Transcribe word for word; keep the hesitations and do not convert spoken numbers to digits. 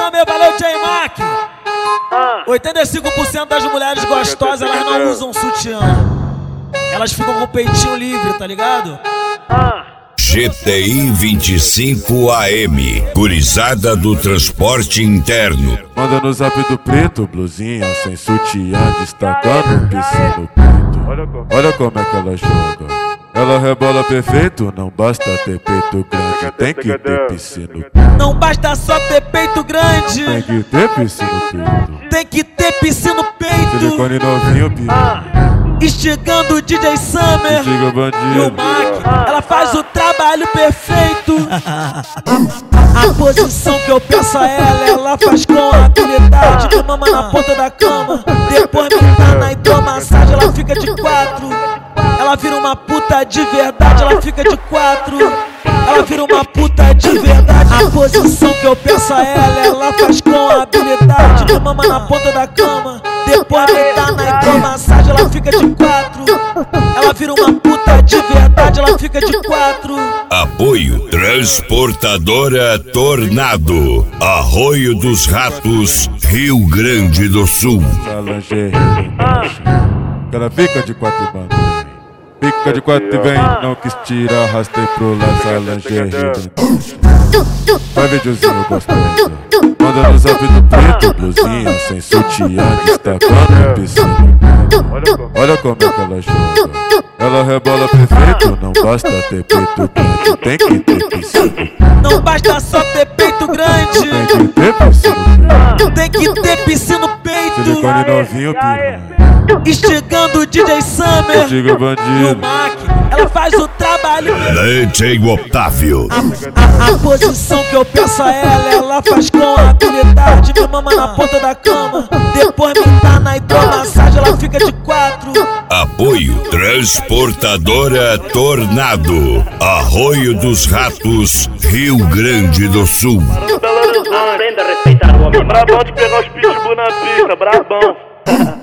Summer, valeu J-Mac. oitenta e cinco por cento das mulheres gostosas, elas não usam sutiã. Elas ficam com o peitinho livre, tá ligado? G T I vinte e cinco A M, gurizada do transporte interno. Manda no zap do preto, blusinha sem sutiã, destacando o piscina no peito. Olha como é que ela joga. Ela rebola perfeito, não basta ter peito grande, tem que ter piscina no peito. Não basta só ter peito grande, tem que ter piscina no peito. Tem que ter piscina no peito. Silicone novinho, piranha. Instigando o D J Summer Instiga bandido e o Mac, ela faz o trabalho perfeito. A posição que eu peço a ela, ela faz com habilidade. Me mama na ponta da cama, depois me dá e dou massagem, ela fica de quatro. Ela vira uma puta de verdade, ela fica de quatro. Ela vira uma puta de verdade. A posição que eu peço a ela, ela faz com habilidade. Me mama na ponta da cama, depois me dá e dou massagem, ela fica de quatro. Ela vira uma puta de verdade, ela fica de quatro. Apoio Transportadora Tornado, Arroio dos Ratos, Rio Grande do Sul. Essa lingerie, ela fica de quatro e manda. Fica de quatro e vem, não quis tirar, arrastei pro lá, essa lingerie. Vai videozinho gostoso. Manda no zap do preto, blusinha sem sutiã, destacando o piscina. Olha como é que ela joga. Ela rebola perfeito, não basta ter peito grande, tem que ter piscina. Não basta só ter peito grande, tem que ter piscina no peito. Tem que ter piscina no peito. Silicone novinho, piranha. Instigando o D J Summer Instiga bandido e o Mac, ela faz o trabalho. D J Otávio. A, a, a posição que eu peço a ela, ela faz com habilidade. Me mama na ponta da cama, depois me dá e dou massagem, ela fica de quatro. Apoio Transportadora Tornado, Arroio dos Ratos, Rio Grande do Sul. Aprenda a respeitar o homem. Brabão de pegar os pitbull na pista, brabão.